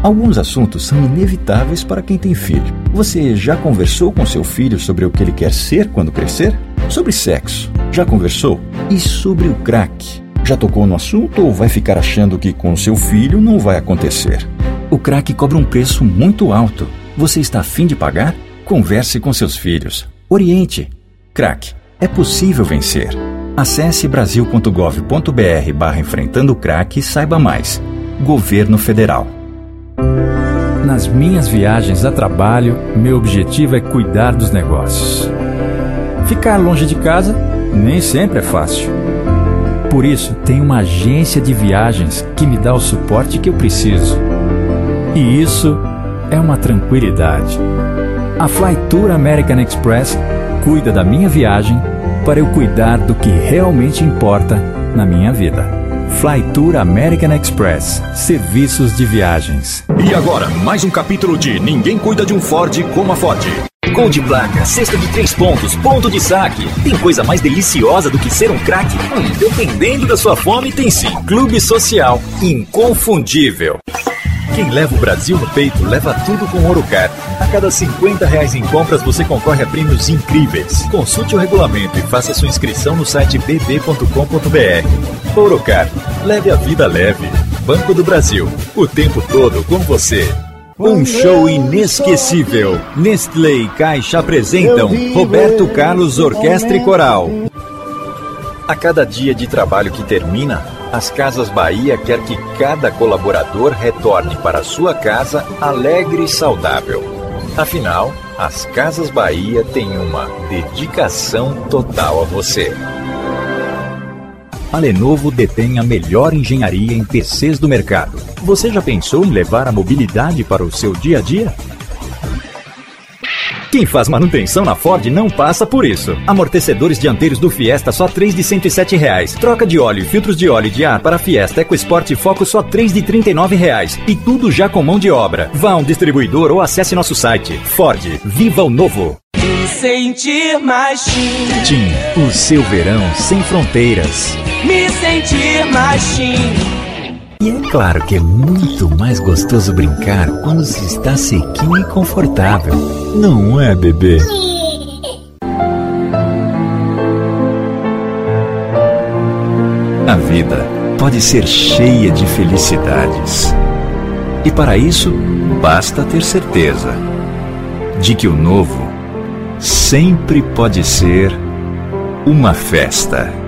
Alguns assuntos são inevitáveis para quem tem filho. Você já conversou com seu filho sobre o que ele quer ser quando crescer? Sobre sexo, já conversou? E sobre o crack? Já tocou no assunto ou vai ficar achando que com seu filho não vai acontecer? O crack cobra um preço muito alto. Você está a fim de pagar? Converse com seus filhos. Oriente. Crack. É possível vencer. Acesse brasil.gov.br/enfrentando o crack e saiba mais. Governo Federal. Nas minhas viagens a trabalho, meu objetivo é cuidar dos negócios. Ficar longe de casa nem sempre é fácil. Por isso, tem uma agência de viagens que me dá o suporte que eu preciso. E isso é uma tranquilidade. A Flytour American Express cuida da minha viagem para eu cuidar do que realmente importa na minha vida. Flytour American Express. Serviços de viagens. E agora, mais um capítulo de Ninguém Cuida de um Ford como a Ford. Gol de placa, cesta de 3 pontos, ponto de saque. Tem coisa mais deliciosa do que ser um craque? Dependendo da sua fome, tem sim. Clube Social. Inconfundível. Quem leva o Brasil no peito, leva tudo com Orocar. A cada R$50 em compras, você concorre a prêmios incríveis. Consulte o regulamento e faça sua inscrição no site bb.com.br. Orocar. Leve a vida leve. Banco do Brasil. O tempo todo com você. Um show inesquecível. Nestlé e Caixa apresentam Roberto Carlos Orquestra e Coral. A cada dia de trabalho que termina, as Casas Bahia quer que cada colaborador retorne para sua casa alegre e saudável. Afinal, as Casas Bahia têm uma dedicação total a você. A Lenovo detém a melhor engenharia em PCs do mercado. Você já pensou em levar a mobilidade para o seu dia a dia? Quem faz manutenção na Ford não passa por isso. Amortecedores dianteiros do Fiesta só R$3 de R$107. Troca de óleo e filtros de óleo e de ar para Fiesta EcoSport e Foco só R$3 de R$39. E tudo já com mão de obra. Vá a um distribuidor ou acesse nosso site. Ford, viva o novo. Me sentir mais Tim. Tim, o seu verão sem fronteiras. Me sentir mais Tim. E é claro que é muito mais gostoso brincar quando se está sequinho e confortável. Não é, bebê? A vida pode ser cheia de felicidades. E para isso, basta ter certeza de que o novo sempre pode ser uma festa.